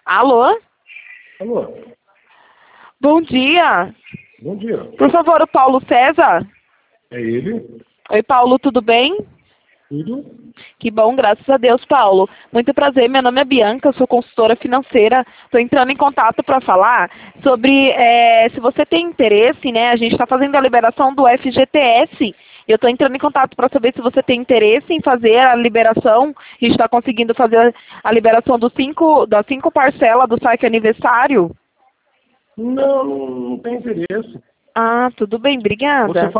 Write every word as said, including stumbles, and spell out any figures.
Alô? Alô? Bom dia. Bom dia. Por favor, o Paulo César? É ele? Oi, Paulo, tudo bem? Tudo? Que bom, graças a Deus, Paulo. Muito prazer, meu nome é Bianca, eu sou consultora financeira. Estou entrando em contato para falar sobre é, se você tem interesse, né? A gente está fazendo a liberação do F G T S. Eu estou entrando em contato para saber se você tem interesse em fazer a liberação. A gente está conseguindo fazer a liberação dos cinco, das cinco parcelas do saque aniversário. Não, não, não tem interesse. Ah, tudo bem, obrigada. Você